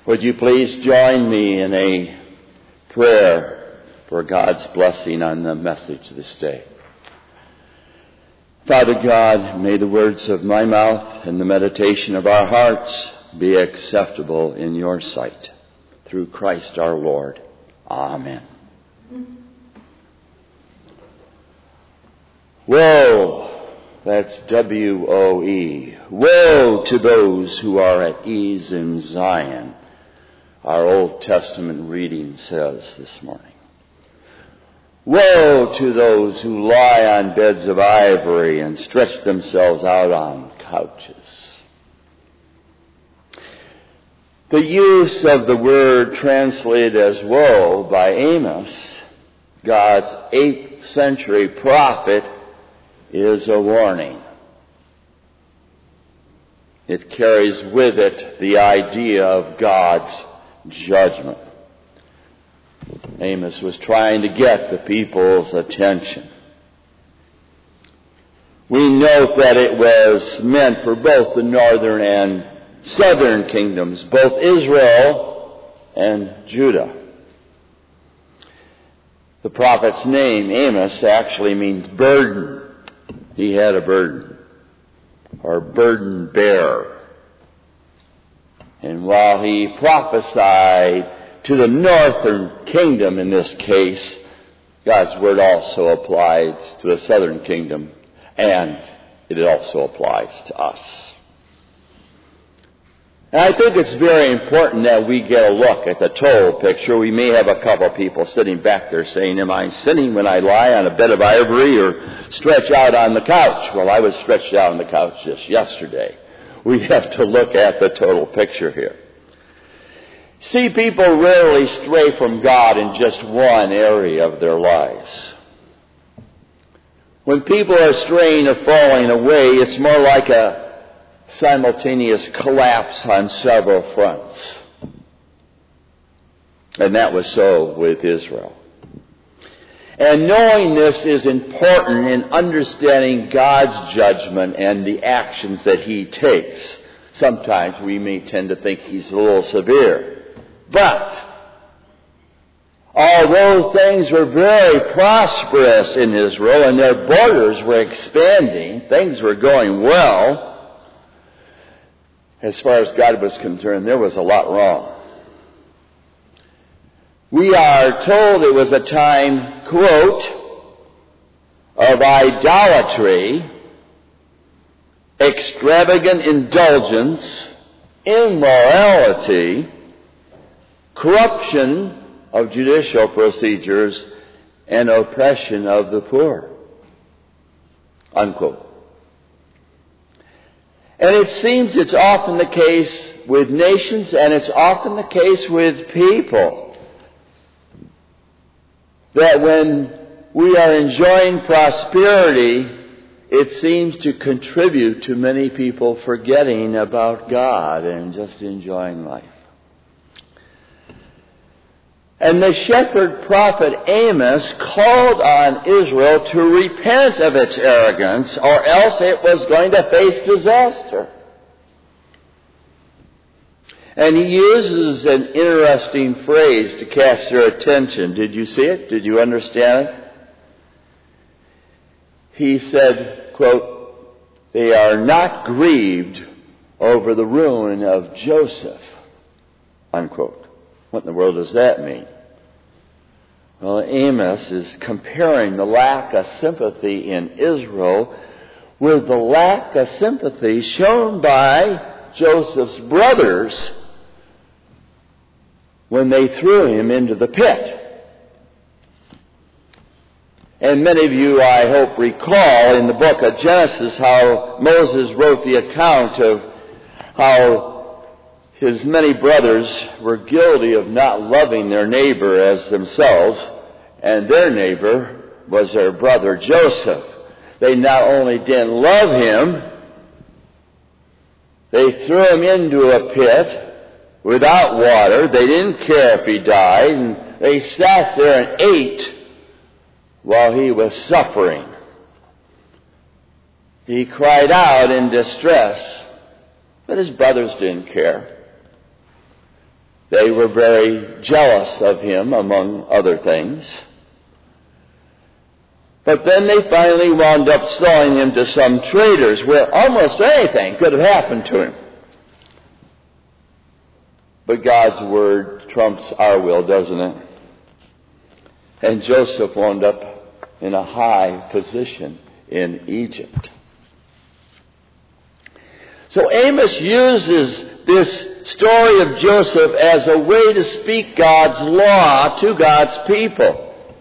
Would you please join me in a prayer for God's blessing on the message this day. Father God, may the words of my mouth and the meditation of our hearts be acceptable in your sight. Through Christ our Lord. Amen. Woe, that's W-O-E. Woe to those who are at ease in Zion, our Old Testament reading says this morning. Woe to those who lie on beds of ivory and stretch themselves out on couches. The use of the word translated as woe by Amos, God's 8th century prophet, is a warning. It carries with it the idea of God's judgment. Amos was trying to get the people's attention. We note that it was meant for both the northern and southern kingdoms, both Israel and Judah. The prophet's name, Amos, actually means burden. He had a burden, or burden bearer. And while he prophesied to the northern kingdom in this case, God's word also applies to the southern kingdom, and it also applies to us. And I think it's very important that we get a look at the total picture. We may have a couple of people sitting back there saying, am I sinning when I lie on a bed of ivory or stretch out on the couch? Well, I was stretched out on the couch just yesterday. We have to look at the total picture here. See, people rarely stray from God in just one area of their lives. When people are straying or falling away, it's more like a simultaneous collapse on several fronts. And that was so with Israel. And knowing this is important in understanding God's judgment and the actions that He takes. Sometimes we may tend to think He's a little severe. But although things were very prosperous in Israel and their borders were expanding, things were going well, as far as God was concerned, there was a lot wrong. We are told it was a time, quote, of idolatry, extravagant indulgence, immorality, corruption of judicial procedures, and oppression of the poor. Unquote. And it seems it's often the case with nations, and it's often the case with people, that when we are enjoying prosperity, it seems to contribute to many people forgetting about God and just enjoying life. And the shepherd prophet Amos called on Israel to repent of its arrogance, or else it was going to face disaster. And he uses an interesting phrase to catch their attention. Did you see it? Did you understand it? He said, quote, they are not grieved over the ruin of Joseph, unquote. What in the world does that mean? Well, Amos is comparing the lack of sympathy in Israel with the lack of sympathy shown by Joseph's brothers when they threw him into the pit. And many of you, I hope, recall in the book of Genesis how Moses wrote the account of how his many brothers were guilty of not loving their neighbor as themselves, and their neighbor was their brother Joseph. They not only didn't love him, they threw him into a pit without water. They didn't care if he died, and they sat there and ate while he was suffering. He cried out in distress, but his brothers didn't care. They were very jealous of him, among other things. But then they finally wound up selling him to some traders where almost anything could have happened to him. But God's word trumps our will, doesn't it? And Joseph wound up in a high position in Egypt. So Amos uses this story of Joseph as a way to speak God's law to God's people.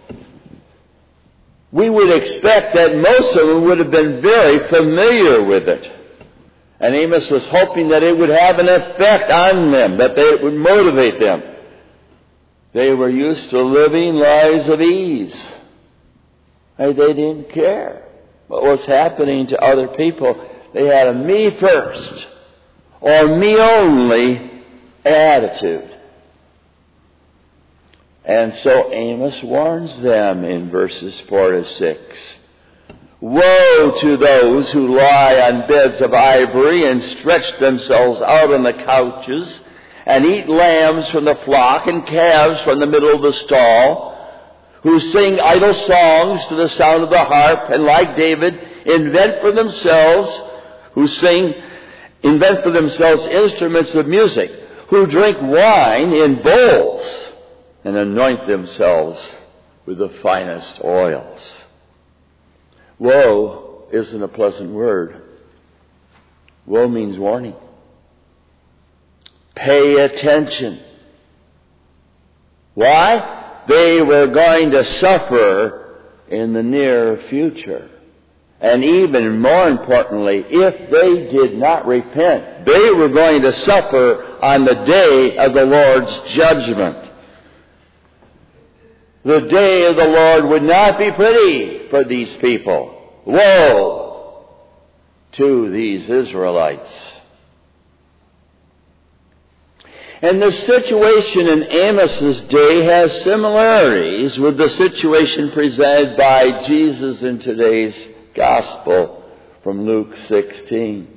We would expect that most of them would have been very familiar with it. And Amos was hoping that it would have an effect on them, that it would motivate them. They were used to living lives of ease. And they didn't care what was happening to other people. They had a me first or me only attitude. And so Amos warns them in verses 4 to 6. Woe to those who lie on beds of ivory and stretch themselves out on the couches and eat lambs from the flock and calves from the middle of the stall, who sing idle songs to the sound of the harp and, like David, invent for themselves instruments of music, who drink wine in bowls and anoint themselves with the finest oils. Woe isn't a pleasant word. Woe means warning. Pay attention. Why? They were going to suffer in the near future. And even more importantly, if they did not repent, they were going to suffer on the day of the Lord's judgment. The day of the Lord would not be pretty for these people. Woe to these Israelites. And the situation in Amos's day has similarities with the situation presented by Jesus in today's Gospel from Luke 16.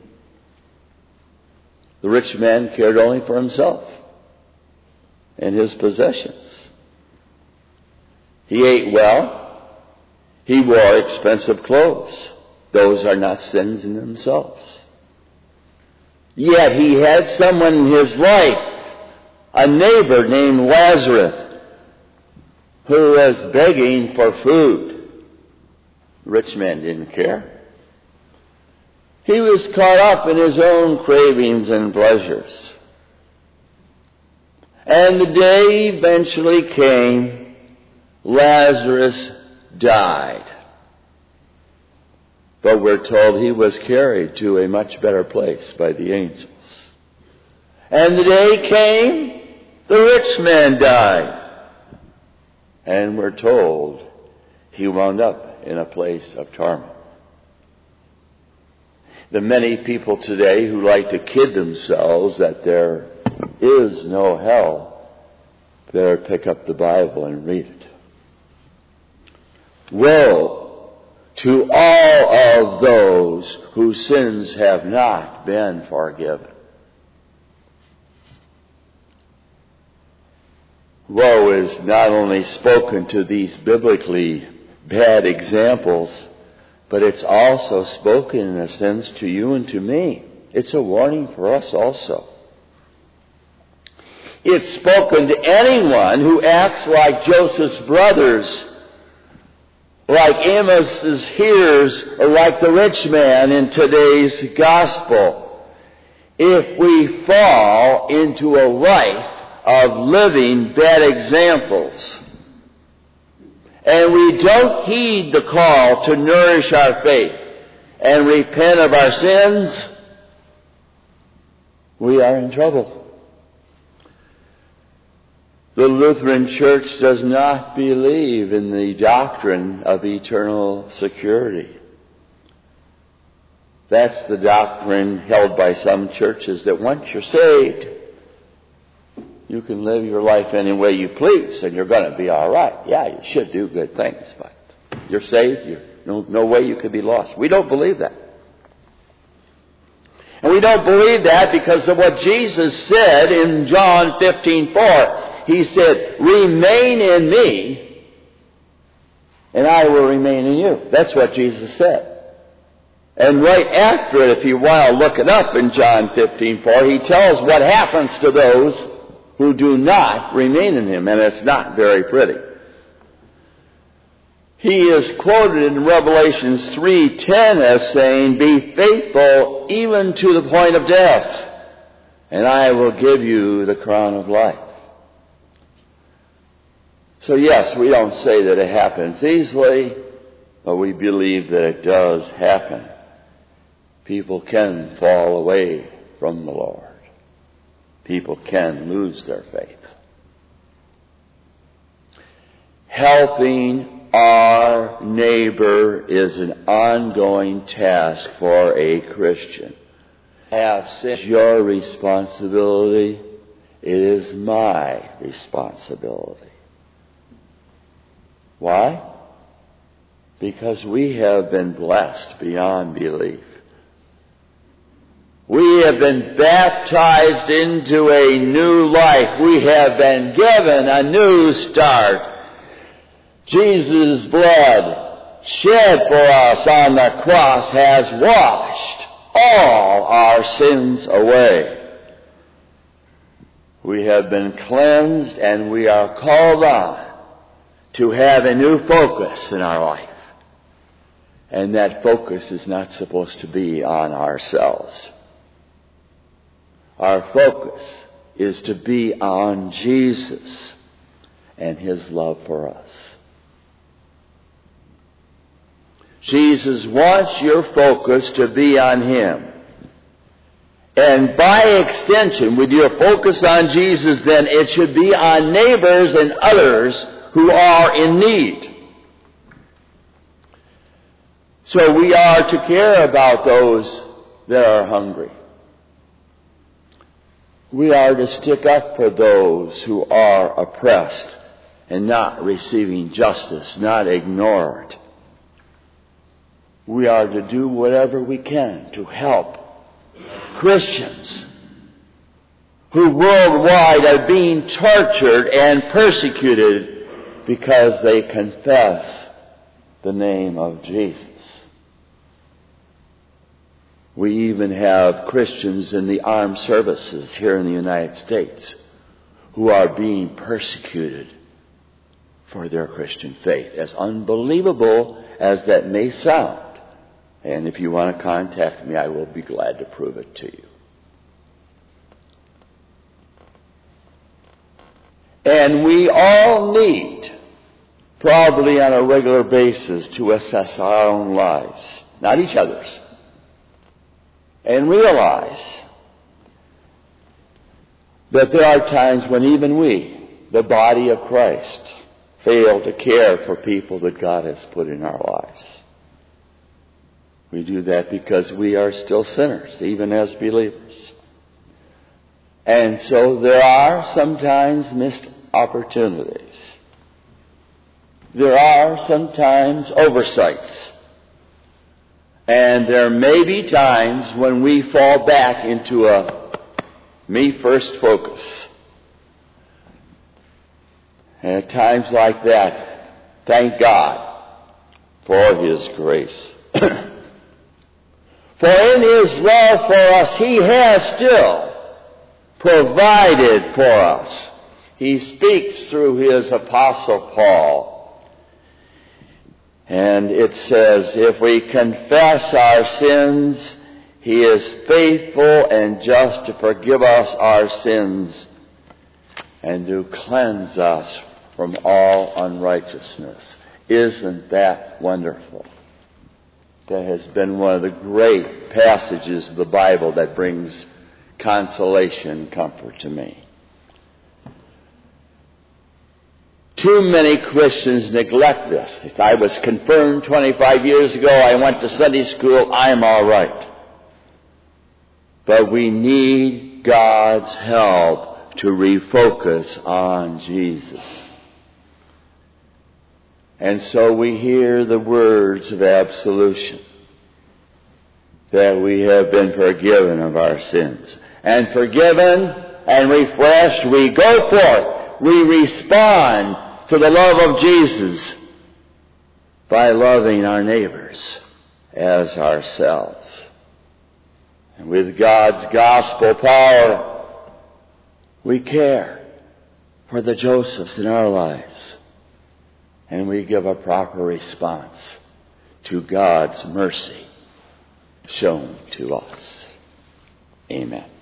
The rich man cared only for himself and his possessions. He ate well. He wore expensive clothes. Those are not sins in themselves. Yet he had someone in his life, a neighbor named Lazarus, who was begging for food. The rich man didn't care. He was caught up in his own cravings and pleasures. And the day eventually came. Lazarus died. But we're told he was carried to a much better place by the angels. And the day came, the rich man died. And we're told he wound up in a place of torment. The many people today who like to kid themselves that there is no hell, better pick up the Bible and read it. Woe to all of those whose sins have not been forgiven. Woe is not only spoken to these biblically bad examples, but it's also spoken in a sense to you and to me. It's a warning for us also. It's spoken to anyone who acts like Joseph's brothers, like Amos's hearers, or like the rich man in today's gospel. If we fall into a life of living bad examples, and we don't heed the call to nourish our faith and repent of our sins, we are in trouble. The Lutheran Church does not believe in the doctrine of eternal security. That's the doctrine held by some churches, that once you're saved, you can live your life any way you please and you're going to be all right. Yeah, you should do good things, but you're saved. No way you could be lost. We don't believe that. And We don't believe that because of what Jesus said in John 15:4. He said, "Remain in me, and I will remain in you." That's what Jesus said. And right after it, if you want to look it up in John 15:4, he tells what happens to those who do not remain in him, and it's not very pretty. He is quoted in Revelations 3:10 as saying, "Be faithful even to the point of death, and I will give you the crown of life." So yes, we don't say that it happens easily, but we believe that it does happen. People can fall away from the Lord. People can lose their faith. Helping our neighbor is an ongoing task for a Christian. It's your responsibility. It is my responsibility. Why? Because we have been blessed beyond belief. We have been baptized into a new life. We have been given a new start. Jesus' blood shed for us on the cross has washed all our sins away. We have been cleansed, and we are called on to have a new focus in our life. And that focus is not supposed to be on ourselves. Our focus is to be on Jesus and his love for us. Jesus wants your focus to be on him. And by extension, with your focus on Jesus, then it should be on neighbors and others who are in need. So we are to care about those that are hungry. We are to stick up for those who are oppressed and not receiving justice, not ignore it. We are to do whatever we can to help Christians who worldwide are being tortured and persecuted because they confess the name of Jesus. We even have Christians in the armed services here in the United States who are being persecuted for their Christian faith, as unbelievable as that may sound. And if you want to contact me, I will be glad to prove it to you. And we all need, probably on a regular basis, to assess our own lives, not each other's, and realize that there are times when even we, the body of Christ, fail to care for people that God has put in our lives. We do that because we are still sinners, even as believers. And so there are sometimes missed opportunities. There are sometimes oversights. And there may be times when we fall back into a me-first focus. And at times like that, thank God for his grace. For in his love for us, he has still provided for us. He speaks through his apostle Paul. And it says, if we confess our sins, he is faithful and just to forgive us our sins and to cleanse us from all unrighteousness. Isn't that wonderful? That has been one of the great passages of the Bible that brings consolation and comfort to me. Too many Christians neglect this. If I was confirmed 25 years ago, I went to Sunday school, I'm all right. But we need God's help to refocus on Jesus. And so we hear the words of absolution. that we have been forgiven of our sins. And forgiven and refreshed, we go forth. We respond to the love of Jesus by loving our neighbors as ourselves. And with God's gospel power, we care for the Josephs in our lives. And we give a proper response to God's mercy shown to us. Amen.